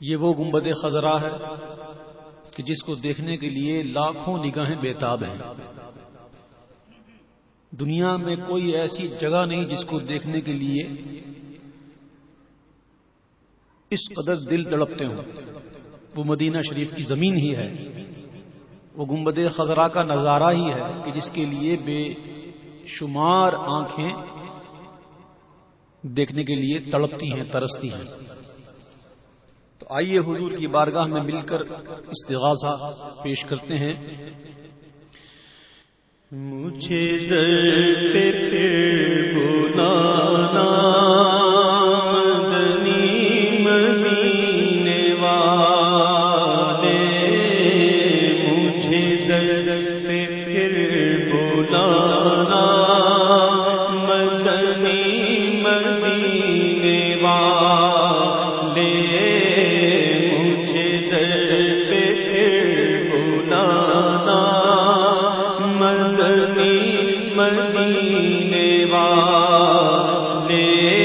یہ وہ گنبد خضرا ہے کہ جس کو دیکھنے کے لیے لاکھوں نگاہیں بیتاب ہیں۔ دنیا میں کوئی ایسی جگہ نہیں جس کو دیکھنے کے لیے اس قدر دل تڑپتے ہوں، وہ مدینہ شریف کی زمین ہی ہے، وہ گنبد خضرا کا نظارہ ہی ہے کہ جس کے لیے بے شمار آنکھیں دیکھنے کے لیے تڑپتی ہیں، ترستی ہیں۔ تو آئیے حضور کی بارگاہ میں مل کر استغاثہ پیش کرتے ہیں۔ مجھے در پہ پھر بلانا مدنی مدینے والے، مجھے در پہ پھر بلانا مدنی مدینے والے، مجھے در پہ پھر بلانا مدنی مدینے والے،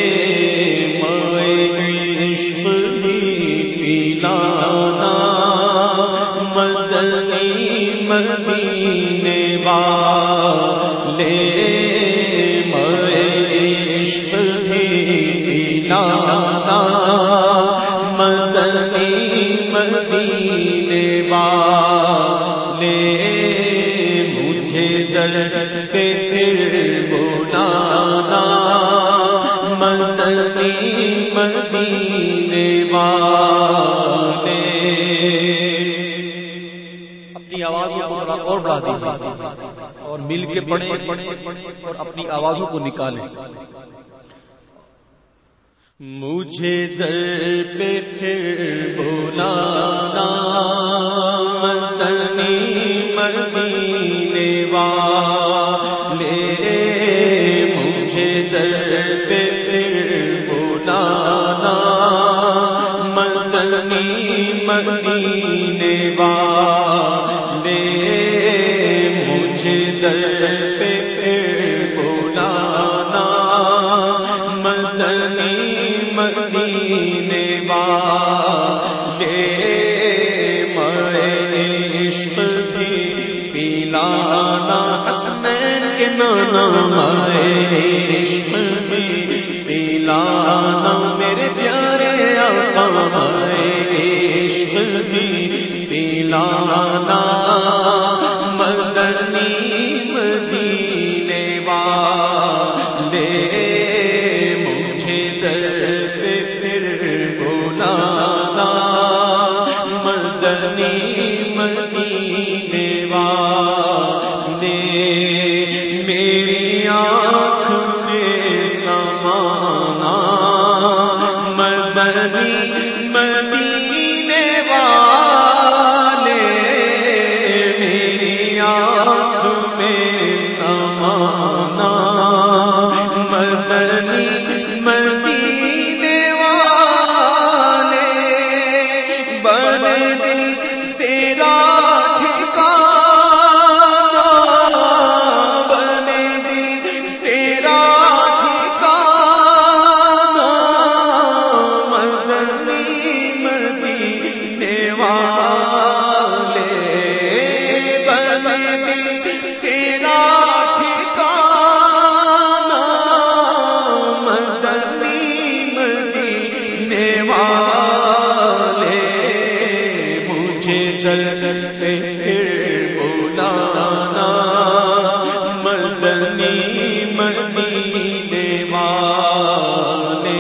مائے عشق بھی پلانا مدنی مدینے والے، مائے عشق بھی پلانا مدنی مدینے والے، در پہ پھر بلانا مدنی مدینے والے۔ اپنی آوازوں کو تھوڑا اور بڑھا دیجیے اور مل کے پڑھیں اور اپنی آوازوں کو نکالیں۔ مجھے در پہ پھر بلانا مدنی مدینے والے، مجھے در پہ پھر بلانا مدنی مدینے والے، مجھے در پہ پھر بلانا مدنی مدینے والے، مائے عشق بھی پلانا حسنین کے نانا، مائے عشق بھی پلانا میرے پیارے آقا، مائے عشق بھی پلانا مدنی مدینے والے، مجھے در پہ پھر بلانا مدنی مدینے والے، میری آنکھ میں سمانا مدنی مدینے والے، میری آنکھ میں سمانا مدنی مدینے والے، بنے دل تیرا ٹھکانا، بنے دل تیرا ٹھکانا مدنی مدینے والے، بنے دل تیرا ٹھکانا مدنی مدینے والے، مجھے در پہ پھر بلانا مدنی مدینے والے،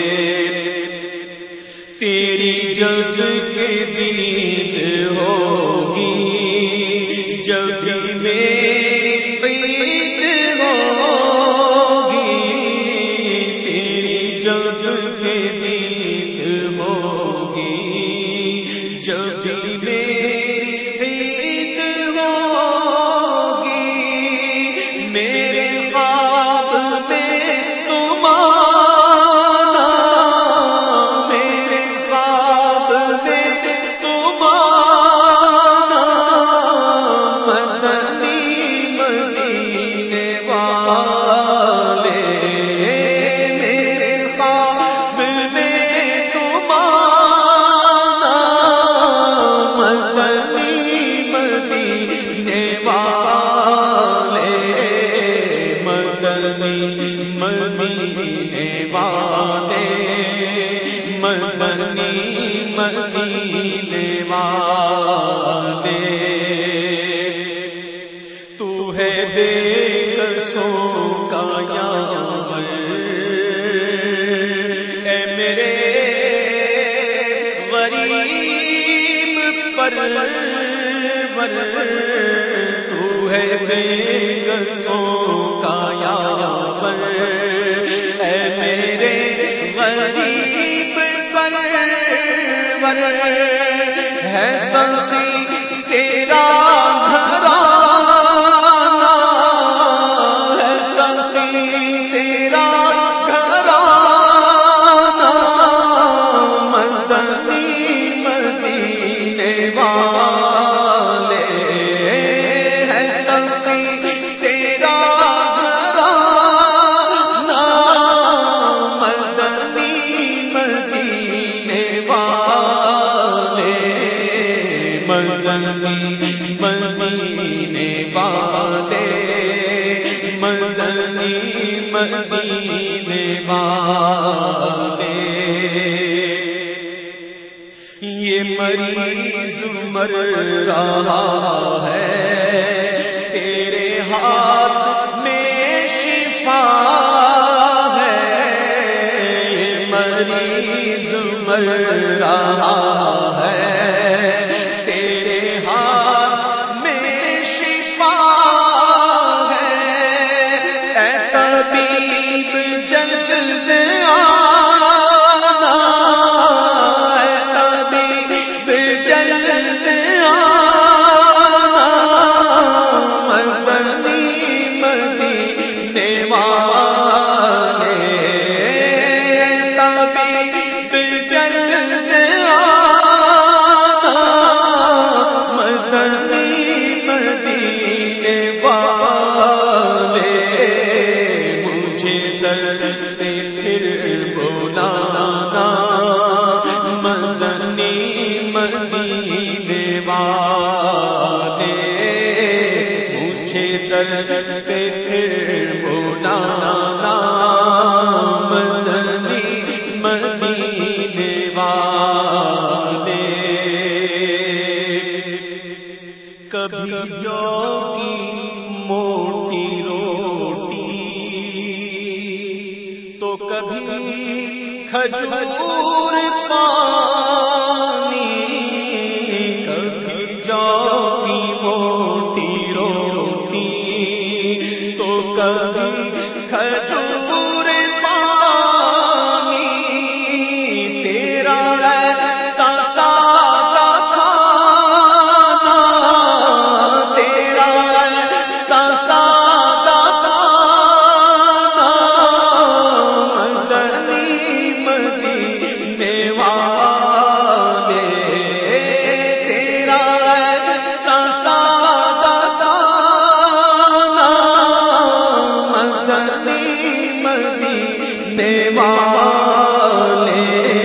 تیری جگ کے دید ہوگی جب بھی میری عید ہوگی، تیری جگ کے دید ہوگی جب بھی میری عید ہوگی، میرے خواب میں تم آنا، میرے خواب میں تم آنا مدنی مدینے والے، میرے خواب میں تم آنا مدینے والے تو ہے بے کسوں کا یاور اے میرے غریب پرور تو ہے بے کسوں کا یاور اے میرے غریب پرور ہے سنسی تیرا گھرانہ ہے سنسی تیرا گھرانہ مدنی مدینے والے ہے سنسی تیرا گھرانہ مدنی مدینے والے مدنی مدینے والے مدنی مدینے والے یہ مریض مر رہا ہے تیرے ہاتھ میں شفا ہے یہ مریض مر رہا ہے تیرے ہاتھ میں شفا ہے اے طبیب جلد آنا اے طبیب جلد آنا مدنی مدینے والے اے طبیب جلد آنا مدنی مدینے والے مجھے درد پھر بلانا مدنی مدینے والے مجھے درد پھر بلانا مدنی مدینے والے کبھی جو کی موٹی روٹی تو کبھی کھجور پانی کبھی جو کی موٹی روٹی تو کبھی کھجور پانی تیرا ایسا سادہ کھانا تیرا ایسا سادہ کھانا مدنی مدینے والے تیرا ایسا سادہ کھانا مدنی مدینے والے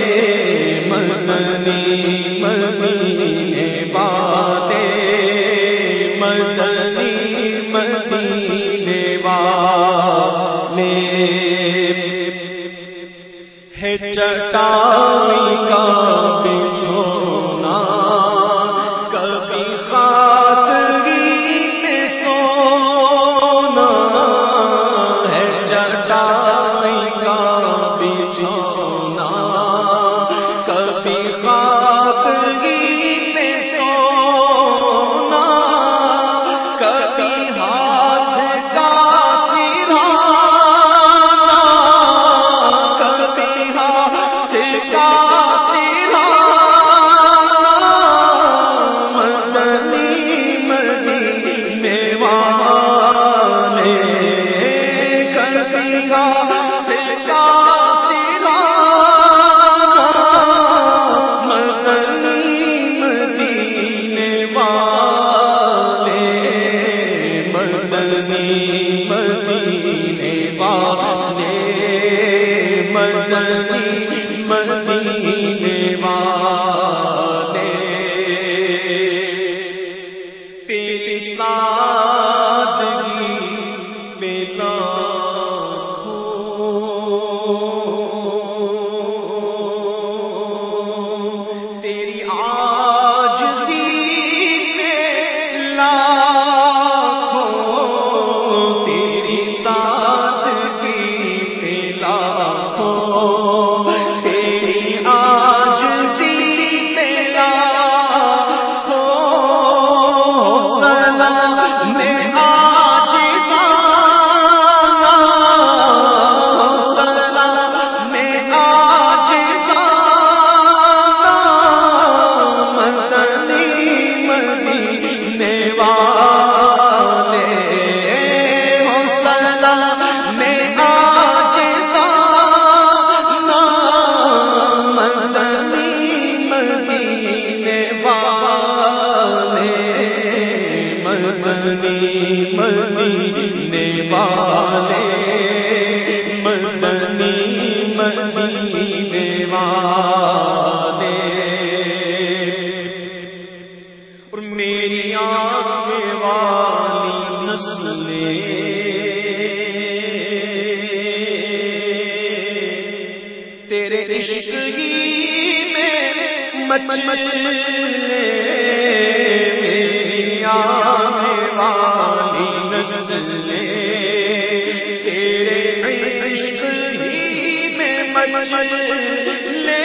مدنی مدینے والے مدنی مدینے والے ہے چٹائی کا بچھونا کبھی خاکگی میں سونا ہے چٹائی کا بچھونا کبھی خاکگی میں سونا کبھی ہاتھ کا سرانا کبھی ہاتھ کا سرانا مدنی مدینے والے کبھی ہاتھ کا سرانا تیری عاجزی میں لاکھوں، تیری سادگی پہ لاکھوں، تیری عاجزی پہ لاکھوں سلام میں اور میری آنکھ والی نسلیں تیرے عشق ہی میں مچلے، میری آنکھ والی نسلیں تیرے عشق ہی میں مچلے،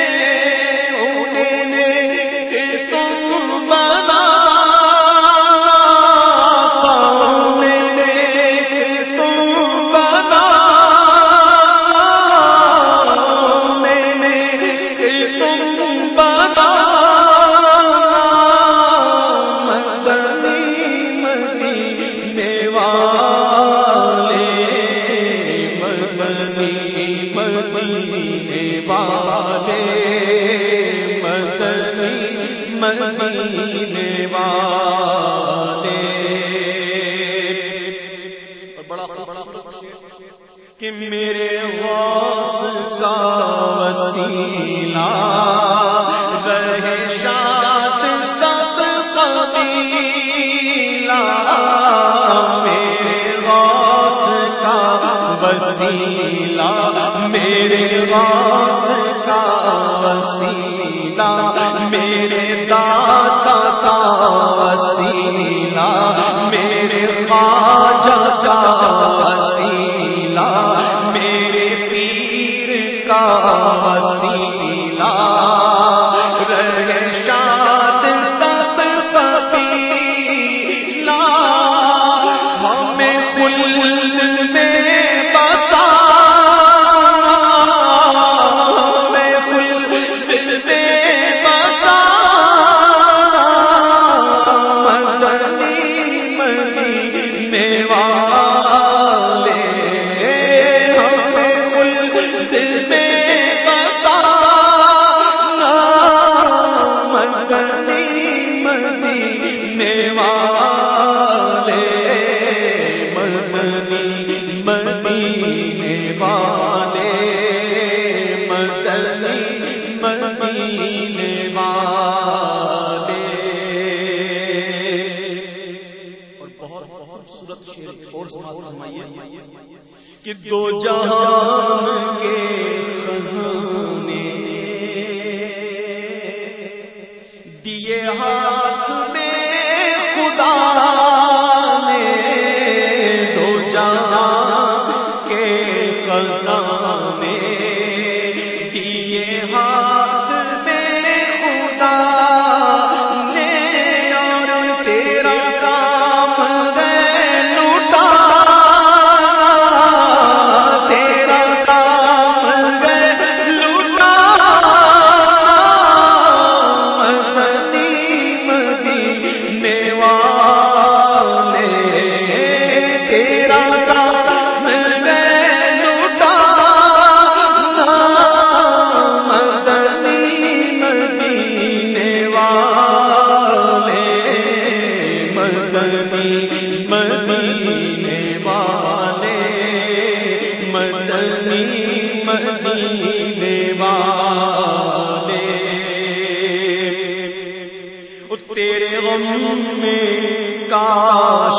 مدینے والے بڑا کہ میرے غوث کا وسیلہ رہے شاد سب قبیلہ، میرے غوث کا وسیلہ، میرے غوث کا وسیلہ، میرے داتا کا وسیلہ، میرے خواجہ کا وسیلہ، میرے پیر کا وسیلہ رہے شاد سب قبیلہ، ہمیں خلد میں بسا کہ دو جہان کے خزانے دیے ہاتھ میں خدا نے، دو جہان کے خزانے دیے ہاتھ میں خدا نے، اور تیرا کام ہے لوٹا، تیرے غم میں کاش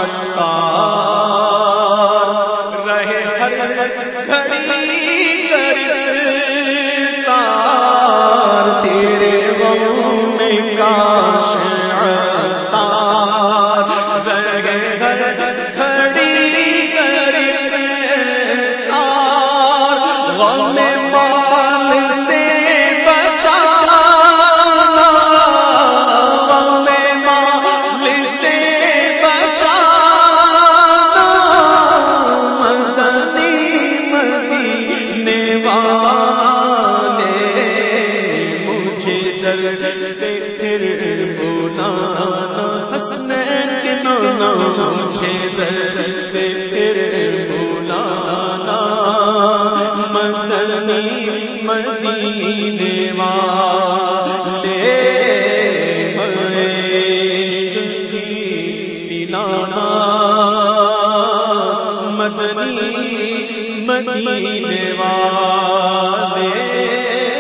عطار رہے ہر گھڑی گرفتار، تیرے کرتے پھر بلانا حسنین کے نانا مجھے کرتے پھر بلانا مدنی مدینے والے عشق کی پلانا مدنی مدینے والے